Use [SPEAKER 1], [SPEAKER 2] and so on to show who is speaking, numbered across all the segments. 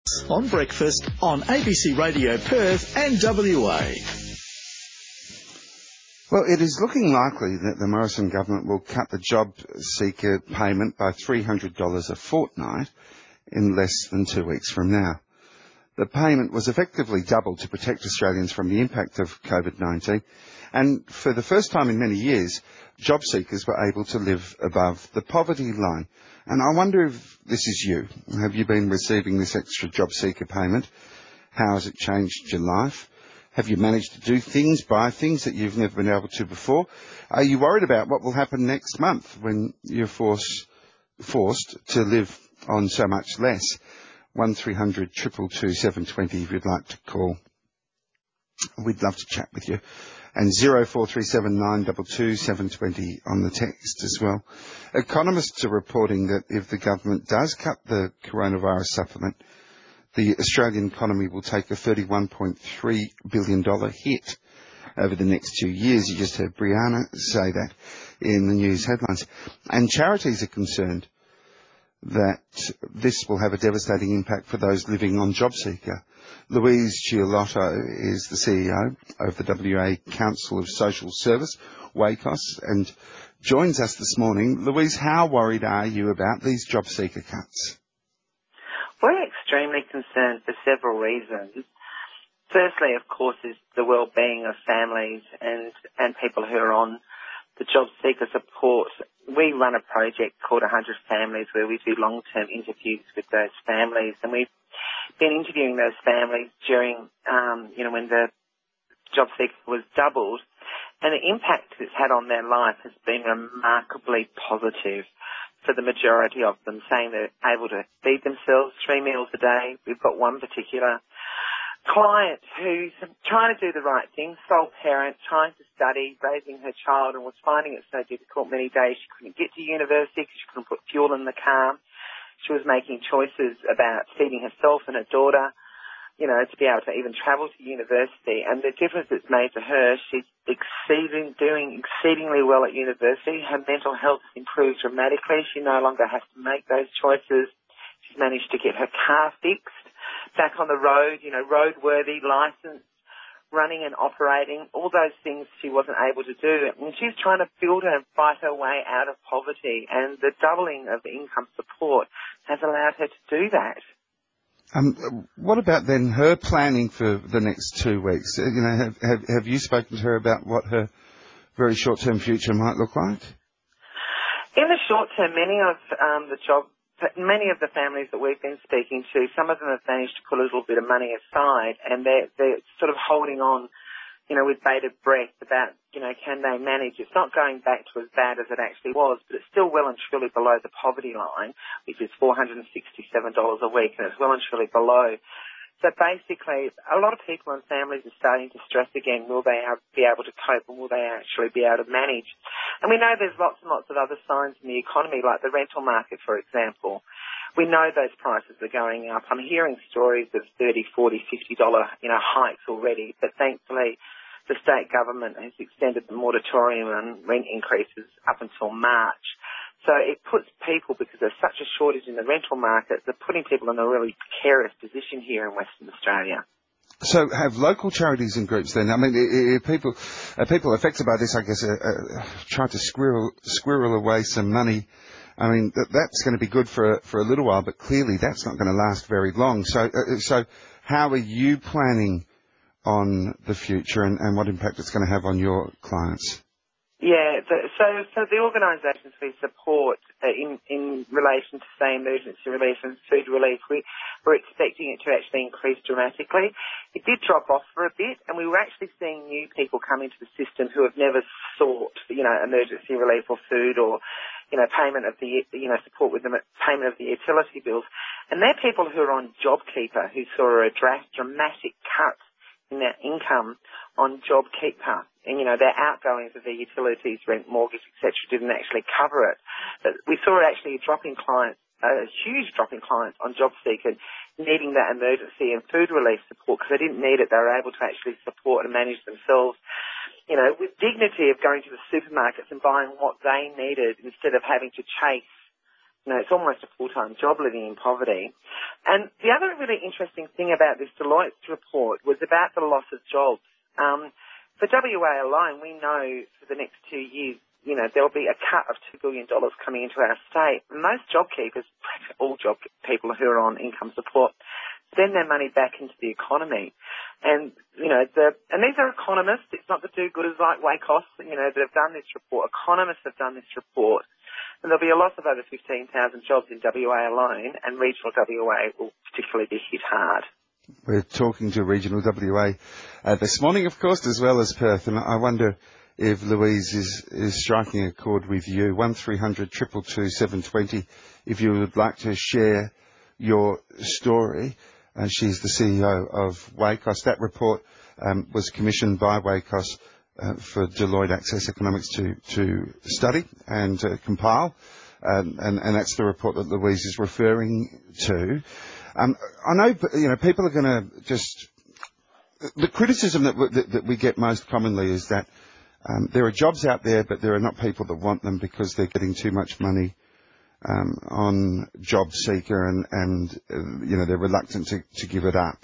[SPEAKER 1] On breakfast on ABC Radio Perth and WA.
[SPEAKER 2] Well, it is looking likely that the Morrison government will cut the job seeker payment by $300 a fortnight in less than 2 weeks from now. The payment was effectively doubled to protect Australians from the impact of COVID-19, and for the first time in many years, job seekers were able to live above the poverty line. And I wonder if this is you. Have you been receiving this extra job seeker payment? How has it changed your life? Have you managed to do things, buy things that you've never been able to before? Are you worried about what will happen next month when you're forced to live on so much less? 1300 222 720 if you'd like to call. We'd love to chat with you. And 0437 922 720 on the text as well. Economists are reporting that if the government does cut the coronavirus supplement, the Australian economy will take a $31.3 billion hit over the next 2 years. You just heard Brianna say that in the news headlines. And charities are concerned that this will have a devastating impact for those living on JobSeeker. Louise Giolotto is the CEO of the WA Council of Social Service, WACOS, and joins us this morning. Louise, how worried are you about these JobSeeker cuts?
[SPEAKER 3] We're extremely concerned for several reasons. Firstly, of course, is the well-being of families and people who are on the job seeker support. We run a project called 100 Families where we do long-term interviews with those families, and we've been interviewing those families during, when the job seeker was doubled, and the impact it's had on their life has been remarkably positive for the majority of them, saying they're able to feed themselves 3 meals a day. We've got one particular client who's trying to do the right thing, sole parent, trying to study, raising her child, and was finding it so difficult many days. She couldn't get to university because she couldn't put fuel in the car. She was making choices about feeding herself and her daughter, to be able to even travel to university. And the difference it's made to her, she's doing exceedingly well at university. Her mental health has improved dramatically. She no longer has to make those choices. She's managed to get her car fixed, back on the road, roadworthy, licensed, running and operating, all those things she wasn't able to do. And she's trying to build and fight her way out of poverty, and the doubling of income support has allowed her to do that.
[SPEAKER 2] What about then her planning for the next 2 weeks? Have you spoken to her about what her very short-term future might look like?
[SPEAKER 3] In the short term, many of the families that we've been speaking to, some of them have managed to put a little bit of money aside, and they're sort of holding on, with bated breath about, can they manage? It's not going back to as bad as it actually was, but it's still well and truly below the poverty line, which is $467 a week, and it's well and truly below. So basically, a lot of people and families are starting to stress again, will they be able to cope, and will they actually be able to manage? And we know there's lots and lots of other signs in the economy, like the rental market, for example. We know those prices are going up. I'm hearing stories of $30, $40, $50, hikes already, but thankfully the state government has extended the moratorium on rent increases up until March. So it puts people, because there's such a shortage in the rental market, they're putting people in a really precarious position here in Western Australia.
[SPEAKER 2] So have local charities and groups then, people affected by this, I guess, try to squirrel away some money. That's going to be good for a little while, but clearly that's not going to last very long. So how are you planning on the future and what impact it's going to have on your clients?
[SPEAKER 3] Yeah, so the organisations we support in relation to, say, emergency relief and food relief, we're expecting it to actually increase dramatically. It did drop off for a bit, and we were actually seeing new people come into the system who have never sought, emergency relief or food or, payment of the, support with the payment of the utility bills. And they're people who are on JobKeeper who saw a dramatic cut in their income on JobKeeper. And, their outgoings of their utilities, rent, mortgage, etc., didn't actually cover it. But we saw actually a huge drop in clients on JobSeeker needing that emergency and food relief support because they didn't need it. They were able to actually support and manage themselves, with dignity of going to the supermarkets and buying what they needed instead of having to chase it's almost a full-time job living in poverty. And the other really interesting thing about this Deloitte report was about the loss of jobs. For WA alone, we know for the next 2 years, there'll be a cut of $2 billion coming into our state. Most JobKeepers, all job people who are on income support, spend their money back into the economy. And, and these are economists. It's not the do-gooders like Wacos, that have done this report. Economists have done this report. And there'll be a loss of over 15,000 jobs in WA alone, and regional WA will particularly be hit hard.
[SPEAKER 2] We're talking to regional WA this morning, of course, as well as Perth, and I wonder if Louise is striking a chord with you. 1300 222 720 if you would like to share your story. She's the CEO of Wacos. That report was commissioned by Wacos for Deloitte Access Economics to study and compile, and that's the report that Louise is referring to. I know, people are going to just... The criticism that we get most commonly is that there are jobs out there, but there are not people that want them because they're getting too much money on JobSeeker and they're reluctant to give it up.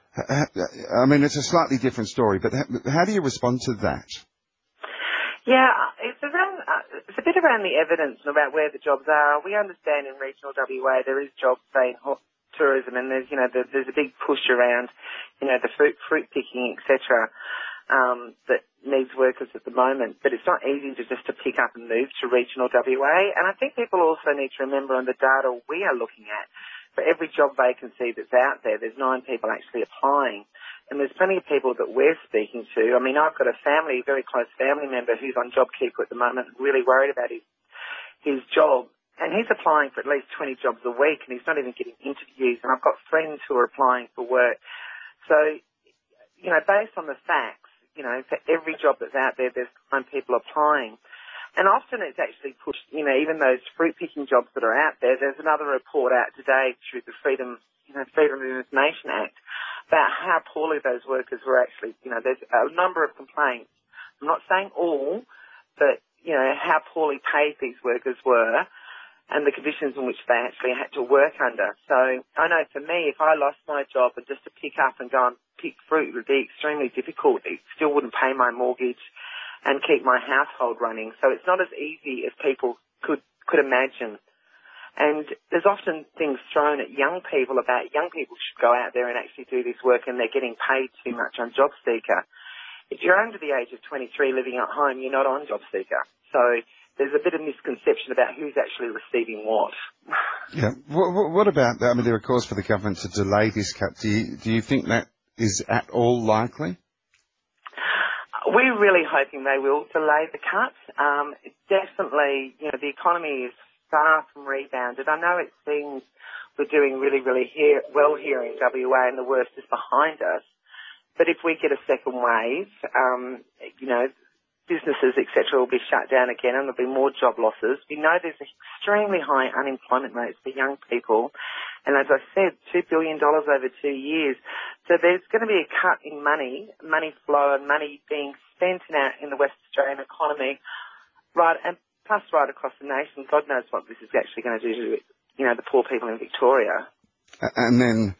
[SPEAKER 2] I mean, it's a slightly different story, but how do you respond to that?
[SPEAKER 3] Yeah, it's a bit around the evidence and about where the jobs are. We understand in regional WA there is jobs, say, in tourism, and there's a big push around, the fruit picking, etc. That needs workers at the moment, but it's not easy to pick up and move to regional WA. And I think people also need to remember on the data we are looking at, for every job vacancy that's out there, there's 9 people actually applying. And there's plenty of people that we're speaking to. I mean, I've got a very close family member who's on JobKeeper at the moment, really worried about his job. And he's applying for at least 20 jobs a week, and he's not even getting interviews. And I've got friends who are applying for work. So, based on the facts, for every job that's out there, there's 9 people applying. And often it's actually pushed, even those fruit-picking jobs that are out there. There's another report out today through the Freedom of Information Act about how poorly those workers were actually, there's a number of complaints. I'm not saying all, but, how poorly paid these workers were and the conditions in which they actually had to work under. So I know for me, if I lost my job and just to pick up and go and pick fruit would be extremely difficult. It still wouldn't pay my mortgage and keep my household running. So it's not as easy as people could imagine. And there's often things thrown at young people about young people should go out there and actually do this work and they're getting paid too much on JobSeeker. If you're under the age of 23 living at home, you're not on JobSeeker. So there's a bit of misconception about who's actually receiving what.
[SPEAKER 2] Yeah. What about that? I mean, there are calls for the government to delay this cut. Do you think that is at all likely?
[SPEAKER 3] We're really hoping they will delay the cut. Definitely, the economy is far from rebounded. I know it seems we're doing really, really well here in WA and the worst is behind us. But if we get a second wave, businesses, etc., will be shut down again and there'll be more job losses. We know there's extremely high unemployment rates for young people. And as I said, $2 billion over 2 years. So there's going to be a cut in money flow and money being spent in the West Australian economy, right, and plus right across the nation. God knows what this is actually going to do to, the poor people in Victoria.
[SPEAKER 2] And then,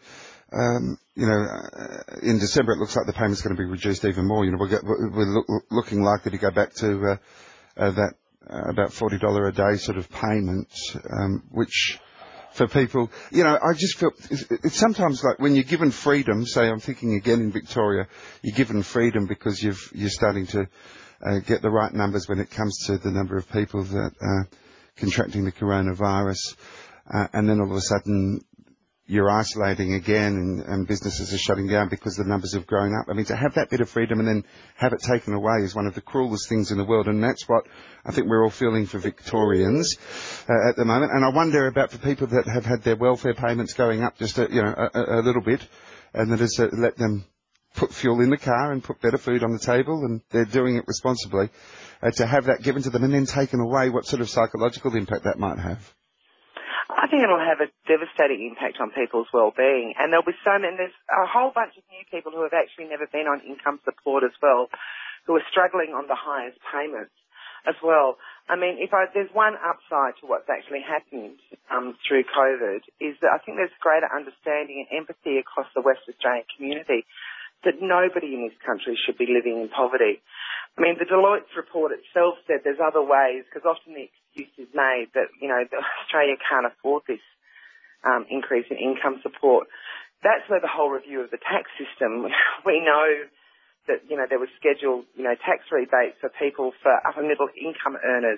[SPEAKER 2] in December it looks like the payment's going to be reduced even more. We're looking likely to go back to that about $40 a day sort of payment, which for people, I just feel it's sometimes like when you're given freedom, say I'm thinking again in Victoria, you're given freedom because you're starting to get the right numbers when it comes to the number of people that are contracting the coronavirus, and then all of a sudden you're isolating again and businesses are shutting down because the numbers have grown up. I mean, to have that bit of freedom and then have it taken away is one of the cruelest things in the world, and that's what I think we're all feeling for Victorians at the moment. And I wonder about for people that have had their welfare payments going up just a little bit, and that has let them put fuel in the car and put better food on the table, and they're doing it responsibly, to have that given to them and then taken away, what sort of psychological impact that might have.
[SPEAKER 3] I think it'll have a devastating impact on people's well-being. And there's a whole bunch of new people who have actually never been on income support as well, who are struggling on the highest payments as well. I mean, there's one upside to what's actually happened through COVID is that I think there's greater understanding and empathy across the West Australian community that nobody in this country should be living in poverty. I mean, the Deloitte report itself said there's other ways, because often the excuse is made that, that Australia can't afford this increase in income support. That's where the whole review of the tax system, we know that, there was scheduled, tax rebates for people for upper middle income earners.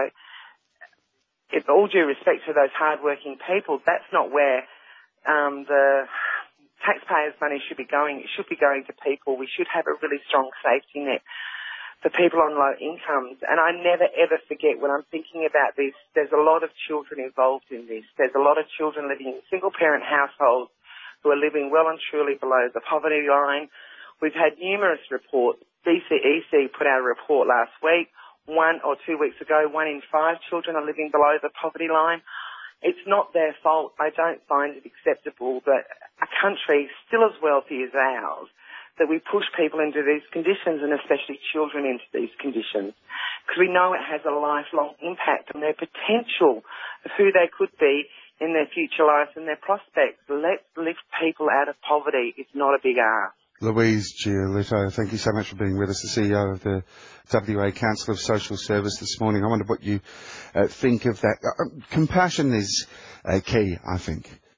[SPEAKER 3] With all due respect to those hard-working people, that's not where the taxpayers' money should be going. It should be going to people. We should have a really strong safety net for people on low incomes. And I never, ever forget when I'm thinking about this, there's a lot of children involved in this. There's a lot of children living in single-parent households who are living well and truly below the poverty line. We've had numerous reports. BCEC put out a report last week. 1 or 2 weeks ago, 1 in 5 children are living below the poverty line. It's not their fault. I don't find it acceptable that a country still as wealthy as ours, that we push people into these conditions, and especially children into these conditions, because we know it has a lifelong impact on their potential of who they could be in their future lives and their prospects. Let's lift people out of poverty. It's not a big ask.
[SPEAKER 2] Louise Giolito, thank you so much for being with us, the CEO of the WA Council of Social Service this morning. I wonder what you think of that. Compassion is key, I think.